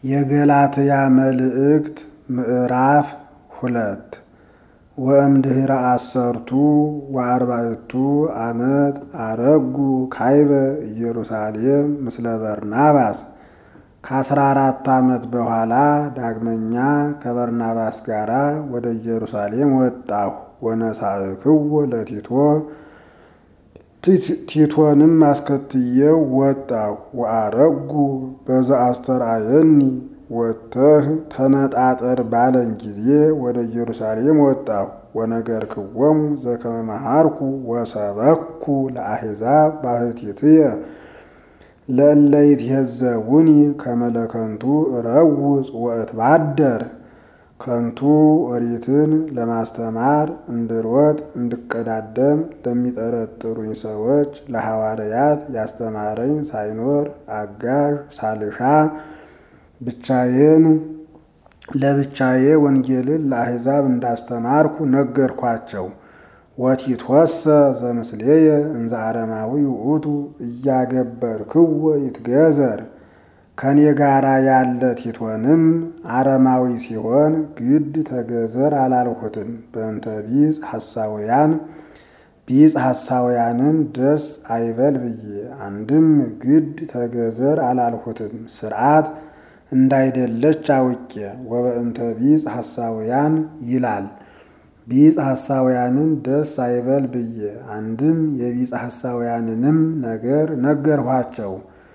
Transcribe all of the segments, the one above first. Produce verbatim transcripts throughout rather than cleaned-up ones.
የገላትያ መልእክት ምዕራፍ ሁለት ወእምድኅረ አሰርቱ ወአርባዕቱ ዓመት አረጉ ካይበ ኢየሩሳሌም ምስለ በርናባስ። ከአስራ አራት ዓመት በኋላ ዳግመኛ ከበርናባስ ጋር ወደ ኢየሩሳሌም ወጣሁ። ወነሳእክዎ ለቲቶ ቲቶንም አስከትዬው ወጣሁ። ወአረጉ በዘአስተርአየኒ ወጥተህ ተነጣጠር ባለኝ ጊዜ ወደ ኢየሩሳሌም ወጣሁ። ወነገርክዎሙ ዘከመ መሃርኩ ወሰበኩ ለአሕዛብ ባሕቲትየ ለእለ ይትሄዘቡኒ ከመ ለከንቱ እረውፅ ወእትባደር። ከንቱ ኦሪትን ለማስተማር እንድሮጥ እንድቀዳደም ለሚጠረጥሩኝ ሰዎች ለሐዋርያት ያስተማረኝ ሳይኖር አጋዥ ሳልሻ ብቻዬን ለብቻዬ ወንጌልን ለአሕዛብ እንዳስተማርኩ ነገርኳቸው። ወቲቶሰ ዘምስሌየ እንዘ አረማዊ ውእቱ እያገበርክዎ ይትገዘር። ከኔ ጋራ ያለ ቲቶንም አረማዊ ሲሆን ግድ ተገዘር አላልሁትም። በእንተ ቢጽ ሐሳውያን ቢጽ ሐሳውያንን ደስ አይበል ብዬ አንድም ግድ ተገዘር አላልሁትም ሥርዓት እንዳይደለች አውቄ። ወበእንተ ቢጽ ሐሳውያን ይላል ቢጽ ሐሳውያንን ደስ አይበል ብዬ አንድም የቢጽ ሐሳውያንንም ነገር ነገርኋቸው።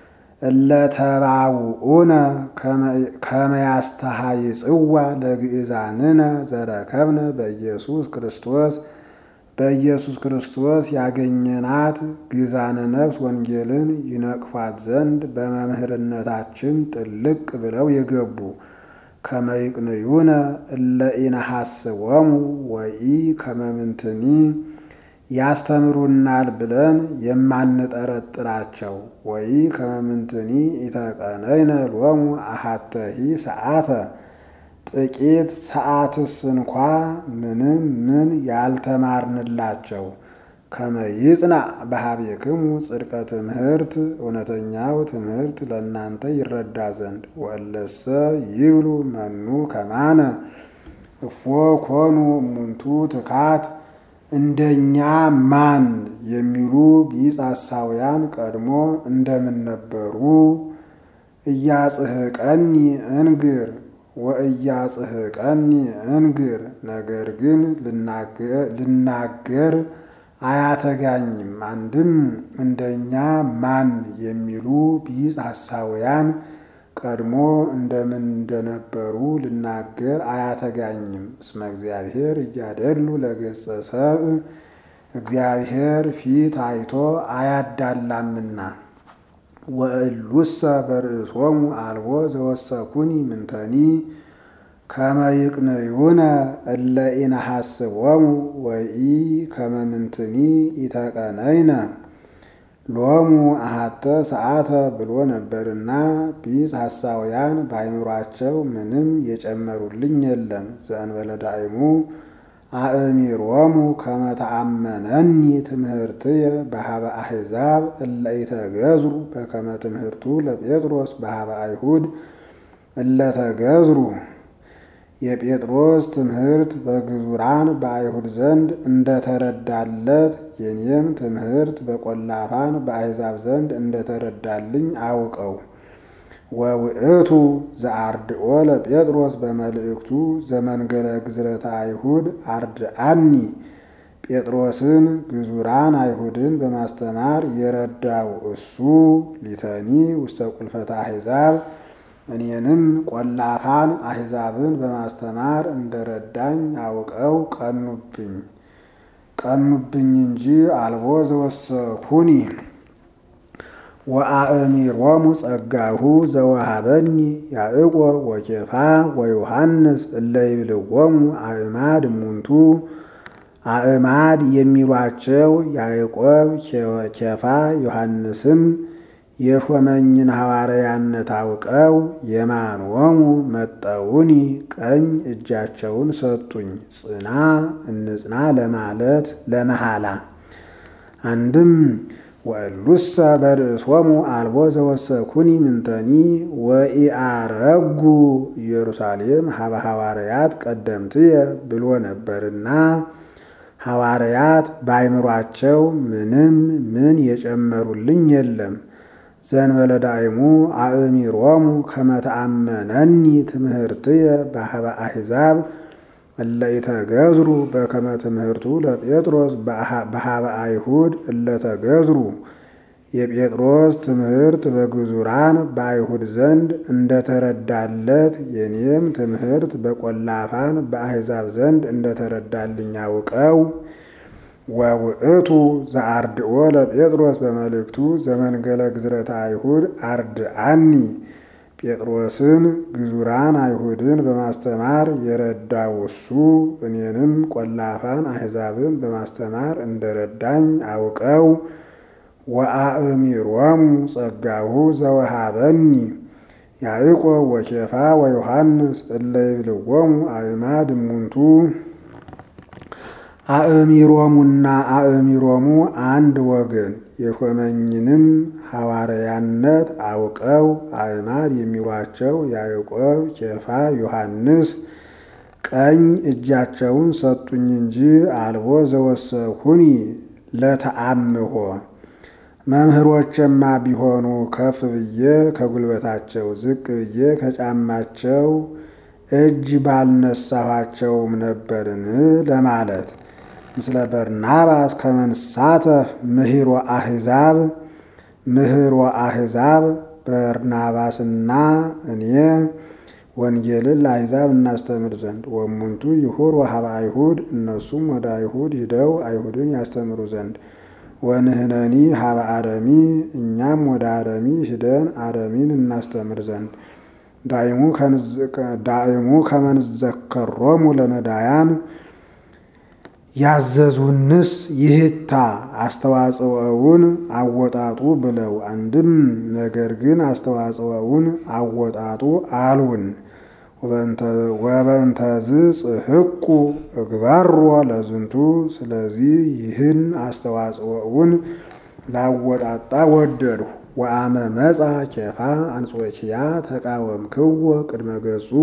እለተባውኡነ ከመ ያስተሐይጽዋ ለግእዛንነ ዘረከብነ በኢየሱስ ክርስቶስ። በኢየሱስ ክርስቶስ ያገኘናት ግእዛነ ነፍስ ወንጌልን ይነቅፏት ዘንድ በመምህርነታችን ጥልቅ ብለው የገቡ። ከመ ይቅንዩነ እለ ኢነሐስቦሙ ወኢ ከመ ምንትኒ ያስተምሩናል ብለን የማንጠረጥራቸው። ወይ ከመ ምንትኒ ኢተቀነይነ ሎሙ አሐተሂ ሰዓተ ጥቂት ሰዓትስ እንኳ ምንም ምን ያልተማርንላቸው። ከመ ይጽናዕ በኀቤክሙ ጽድቀ ትምህርት እውነተኛው ትምህርት ለእናንተ ይረዳ ዘንድ። ወእለሰ ይብሉ መኑ ከማነ እፎ ኮኑ እሙንቱ ትካት እንደኛ ማን የሚሉ ቢጽ ሐሳውያን ቀድሞ እንደምን ነበሩ። እያጽሕቀኒ እንግር ወእያጽሕቀኒ እንግር ነገር ግን ልናገር አያተጋኝም። አንድም እንደኛ ማን የሚሉ ቢጽ ሐሳውያን ቀድሞ እንደምን እንደነበሩ ልናገር አያተጋኝም። እስመ እግዚአብሔር እያደሉ ለገጸ ሰብእ እግዚአብሔር ፊት አይቶ አያዳላምና። ወእሉሰ በርእሶሙ አልቦ ዘወሰኩኒ ምንተኒ ከመ ይቅንዩነ እለ ኢነሐስቦሙ ወኢ ከመ ምንትኒ ኢተቀነይነ ሎሙ አሐተ ሰዓተ ብሎ ነበርና ቢጽ ሐሳውያን በአእምሯቸው ምንም የጨመሩልኝ የለም። ዘእንበለ ዳእሙ አእሚሮሙ ከመ ተአመነኒ ትምህርትየ በኀበ አሕዛብ እለ ኢተገዝሩ በከመ ትምህርቱ ለጴጥሮስ በኀበ አይሁድ እለ ተገዝሩ። የጴጥሮስ ትምህርት በግዙራን በአይሁድ ዘንድ እንደተረዳለት የኔም ትምህርት በቈላፋን በአሕዛብ ዘንድ እንደተረዳልኝ አውቀው። ወውእቱ ዘአርድኦ ለጴጥሮስ በመልእክቱ ዘመንገለ ግዝረተ አይሁድ አርድአኒ። ጴጥሮስን ግዙራን አይሁድን በማስተማር የረዳው እሱ ሊተኒ ውስተ ቁልፈተ አሕዛብ እኔንም ቈላፋን አሕዛብን በማስተማር እንደረዳኝ አውቀው ቀኑብኝ ቀኑብኝ እንጂ አልቦ ዘወሰኩኒ። ወአእሚሮሙ ጸጋሁ ዘወሃበኒ ያዕቆብ ወኬፋ ወዮሐንስ እለ ይብልዎሙ አእማድ እሙንቱ። አእማድ የሚሏቸው ያዕቆብ ኬፋ ዮሐንስም የሾመኝን ሐዋርያነት አውቀው የማንወሙ መጠውኒ ቀኝ እጃቸውን ሰጡኝ። ጽና እንጽና ለማለት ለመሐላ። አንድም ወእሉሰ በርእሶሙ አልቦ ዘወሰኩኒ ምንተኒ ወኢአረጉ ኢየሩሳሌም ሀበ ሐዋርያት ቀደምትየ ብሎ ነበርና ሐዋርያት በአይምሯቸው ምንም ምን የጨመሩልኝ የለም። ዘእንበለ ዳእሙ አእሚሮሙ ከመ ተአመነኒ ትምህርትየ በሀበ አሕዛብ እለ ኢተገዝሩ በከመ ትምህርቱ ለጴጥሮስ በሀበ አይሁድ እለ ተገዝሩ። የጴጥሮስ ትምህርት በግዙራን በአይሁድ ዘንድ እንደተረዳለት የኔም ትምህርት በቈላፋን በአሕዛብ ዘንድ እንደተረዳልኝ አውቀው ወውእቱ ዘአርድኦ ለጴጥሮስ በመልእክቱ ዘመንገለ ግዝረተ አይሁድ አርድአኒ ጴጥሮስን ግዙራን አይሁድን በማስተማር የረዳው እሱ እኔንም ቈላፋን አሕዛብን በማስተማር እንደረዳኝ አውቀው ወአእሚሮሙ ጸጋሁ ዘወሃበኒ ያዕቆብ ወኬፋ ወዮሐንስ እለ ይብልዎሙ አእማድ እሙንቱ። አእሚሮሙና አእሚሮሙ አንድ ወገን የሾመኝንም ሐዋርያነት አውቀው አእማድ የሚሏቸው ያዕቆብ፣ ኬፋ፣ ዮሐንስ ቀኝ እጃቸውን ሰጡኝ እንጂ አልቦ ዘወሰኩኒ ለተአምሆ። መምህሮችማ ቢሆኑ ከፍ ብዬ ከጉልበታቸው ዝቅ ብዬ ከጫማቸው እጅ ባልነሳኋቸውም ነበርን ለማለት። ምስለ በርናባስ ከመንሳተፍ ምህሮ አሕዛብ ምህሮ አሕዛብ በርናባስና እኔ ወንጌልን ለአሕዛብ እናስተምር ዘንድ ወሙንቱ ይሁር ወሀበ አይሁድ እነሱም ወደ አይሁድ ሂደው አይሁድን ያስተምሩ ዘንድ ወንህነኒ ሀበ አረሚ እኛም ወደ አረሚ ሂደን አረሚን እናስተምር ዘንድ ዳእሙ ከመንዘከሮሙ ለነዳያን ያዘዙንስ ይህታ አስተዋጽኦውን አወጣጡ ብለው አንድም ነገር ግን አስተዋጽኦውን አወጣጡ አሉን። ወበእንተዝ ጽሕቁ እግባሮ ለዝንቱ ስለዚህ ይህን አስተዋጽኦውን ላወጣጣ ወደድሁ። ወአመ መጻ ኬፋ አንጾኪያ ተቃወምክዎ ቅድመ ገጹ።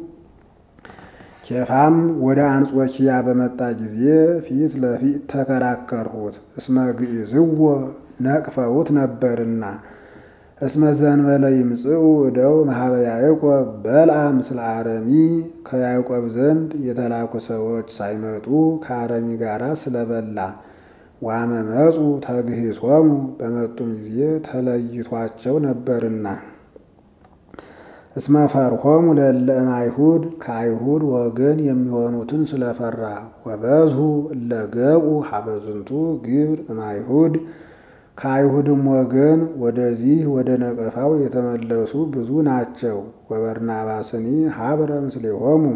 ኬፋም ወደ አንጾኪያ በመጣ ጊዜ ፊት ለፊት ተከራከርሁት። እስመ ግዕዝዎ ነቅፈውት ነበርና። እስመ ዘእንበለ ይምጽኡ እደው እምኀበ ያዕቆብ በልዐ ምስለ አረሚ ከያዕቆብ ዘንድ የተላኩ ሰዎች ሳይመጡ ከአረሚ ጋር ስለበላ። ወአመ መጹ ተግሂሶሙ በመጡም ጊዜ ተለይቷቸው ነበርና። እስመ ፈርሆሙ ለእለ እምአይሁድ ከአይሁድ ወገን የሚሆኑትን ስለፈራ። ወበዝሁ እለ ገብኡ ሀበ ዝንቱ ግብር እምአይሁድ ከአይሁድም ወገን ወደዚህ ወደ ነቀፋው የተመለሱ ብዙ ናቸው። ወበርናባስኒ ሀብረ ምስሌሆሙ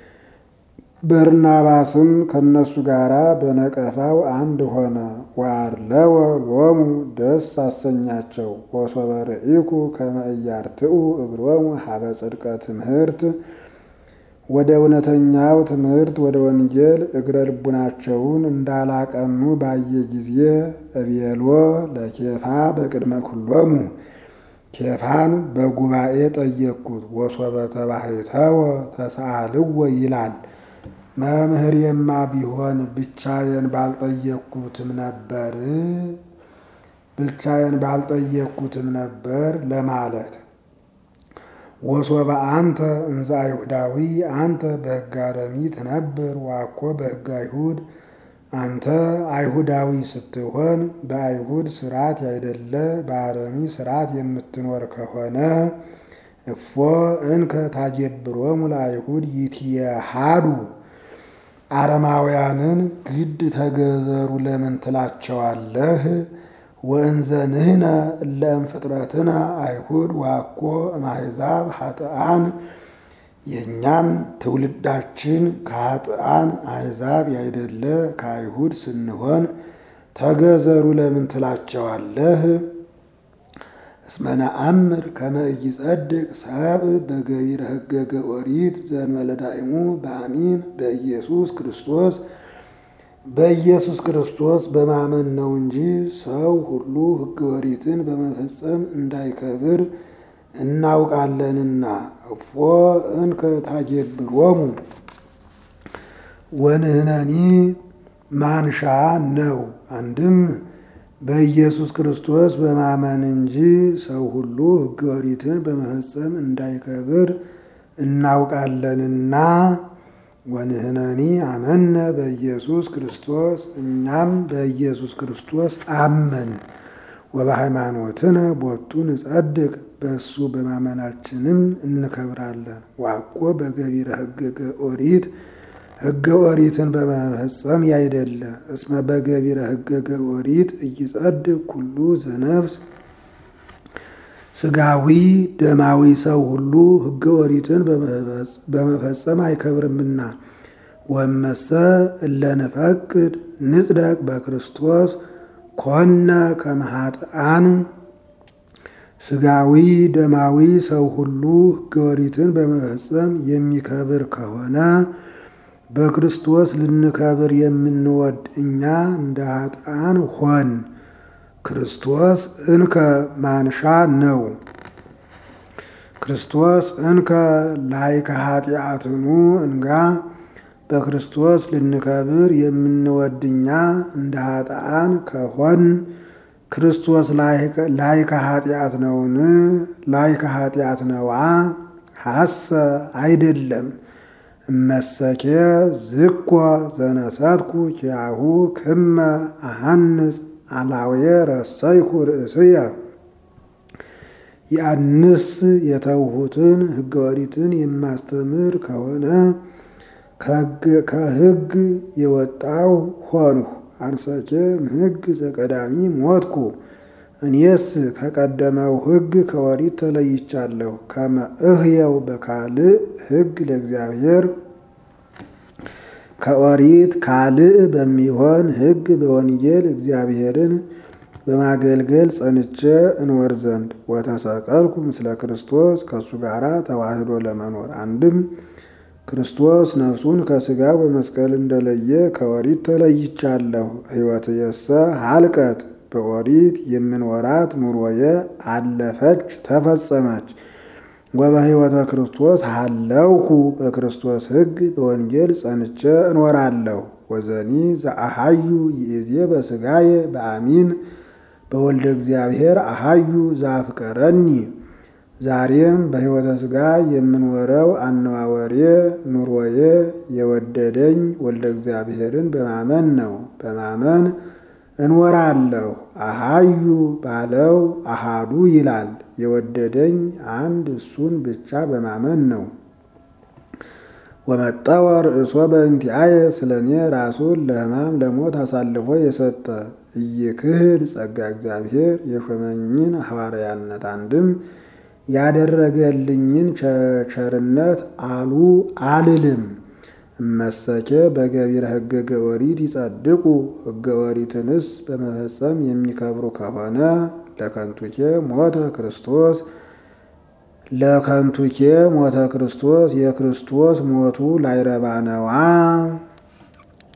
በርናባስም ከነሱ ጋር በነቀፋው አንድ ሆነ። ወአርለወ ሎሙ ደስ አሰኛቸው። ወሶበ ርኢኩ ከመ ኢያርትዑ እግሮሙ ሀበ ጽድቀ ትምህርት ወደ እውነተኛው ትምህርት ወደ ወንጌል እግረ ልቡናቸውን እንዳላቀኑ ባየ ጊዜ እቤሎ ለኬፋ በቅድመ ኩሎሙ ኬፋን በጉባኤ ጠየቅኩት። ወሶበ ተባሕተወ ተሰአልዎ ይላል። መምህሬማ ቢሆን ብቻዬን ባልጠየቅኩትም ነበር ብቻዬን ባልጠየቅኩትም ነበር ለማለት። ወሶበ አንተ እንዘ አይሁዳዊ አንተ በሕገ አረሚ ትነብር ዋኮ በሕገ አይሁድ አንተ አይሁዳዊ ስትሆን በአይሁድ ስርዓት ያይደለ በአረሚ ስርዓት የምትኖር ከሆነ እፎ እንከ ታጀብሮሙ ለአይሁድ ይትየሃዱ አረማውያንን ግድ ተገዘሩ ለምን ትላቸዋለህ? ወእንዘ ንሕነ እለ እምፍጥረትነ አይሁድ ዋኮ እምአሕዛብ ኃጥኣን የእኛም ትውልዳችን ከኃጥኣን አሕዛብ ያይደለ ከአይሁድ ስንሆን ተገዘሩ ለምን ትላቸዋለህ? እስመ ነአምር ከመ ኢይጸድቅ ሰብእ በገቢረ ሕገገ ኦሪት ዘእንበለ ዳእሙ በአሚን በኢየሱስ ክርስቶስ በኢየሱስ ክርስቶስ በማመን ነው እንጂ ሰው ሁሉ ሕገ ኦሪትን በመፈጸም እንዳይከብር እናውቃለንና። እፎ እንከ ታገብሮሙ ወንህነኒ ማንሻ ነው። አንድም በኢየሱስ ክርስቶስ በማመን እንጂ ሰው ሁሉ ሕገ ኦሪትን በመፈጸም እንዳይከብር እናውቃለንና። ወንህነኒ አመነ በኢየሱስ ክርስቶስ እኛም በኢየሱስ ክርስቶስ አመን። ወበሃይማኖትነ ቦቱ ንጸድቅ በእሱ በማመናችንም እንከብራለን። ዋቆ በገቢረ ሕገ ኦሪት ሕገ ኦሪትን በመፈጸም ያይደለ እስመ በገቢረ ሕገ ኦሪት ኢይጸድቅ ኩሉ ዘነፍስ ስጋዊ ደማዊ ሰው ሁሉ ሕገ ኦሪትን በመፈጸም አይከብርምና። ወመሰ እለ ንፈቅድ ንጽደቅ በክርስቶስ ኮነ ከመ ኃጥአን ስጋዊ ደማዊ ሰው ሁሉ ሕገ ኦሪትን በመፈጸም የሚከብር ከሆነ በክርስቶስ ልንከብር የምንወድ እኛ እንደ ኃጥአን ሆን። ክርስቶስ እንከ ማንሻ ነው። ክርስቶስ እንከ ላይከ ኃጢአትኑ እንጋ በክርስቶስ ልንከብር የምንወድ እኛ እንደ ኃጥአን ከሆን ክርስቶስ ላይከ ኃጢአት ነውን? ላይከ ኃጢአት ነዋ ሐሰ አይደለም። እመሰኬ ዝኮ ዘነሰትኩ ኪያሁ ክመ አሐንጽ አላውየ ረሰይኩ ርእስየ ያንስ የተውሁትን ሕገ ኦሪትን የማስተምር ከሆነ ከሕግ የወጣው ሆንሁ። አንሰኬ እምሕግ ዘቀዳሚ ሞትኩ እኔስ ከቀደመው ሕግ ከኦሪት ተለይቻለሁ። ከመ እህየው በካልእ ሕግ ለእግዚአብሔር ከኦሪት ካልእ በሚሆን ሕግ በወንጌል እግዚአብሔርን በማገልገል ጸንቼ እንወር ዘንድ። ወተሰቀልኩ ምስለ ክርስቶስ ከእሱ ጋር ተዋህዶ ለመኖር። አንድም ክርስቶስ ነፍሱን ከሥጋው በመስቀል እንደለየ ከኦሪት ተለይቻለሁ። ሕይወትየሰ ሀልቀት በኦሪት የምንወራት ኑሮየ አለፈች ተፈጸመች። ወበሕይወተ ክርስቶስ ሀለውኩ በክርስቶስ ሕግ በወንጌል ጸንቼ እንወራለሁ። ወዘኒ ዘአሃዩ ይእዜ በሥጋየ በአሚን በወልደ እግዚአብሔር አሃዩ ዘአፍቀረኒ። ዛሬም በሕይወተ ሥጋ የምንወረው አነዋወሬ ኑሮዬ የወደደኝ ወልደ እግዚአብሔርን በማመን ነው። በማመን እንወራለሁ። አሃዩ ባለው አሃዱ ይላል። የወደደኝ አንድ እሱን ብቻ በማመን ነው። ወመጠወ ርእሶ በእንቲአየ ስለኔ ራሱን ለሕማም ለሞት አሳልፎ የሰጠ ኢይክህድ ጸጋ እግዚአብሔር የሾመኝን ሐዋርያነት አንድም ያደረገልኝን ቸርነት አሉ አልልም። እመሰኬ በገቢረ ሕገ ኦሪት ይጸድቁ ሕገ ኦሪትንስ በመፈጸም የሚከብሩ ከሆነ ለከንቱኬ ሞተ ክርስቶስ ለከንቱኬ ሞተ ክርስቶስ የክርስቶስ ሞቱ ላይረባ ነዋ።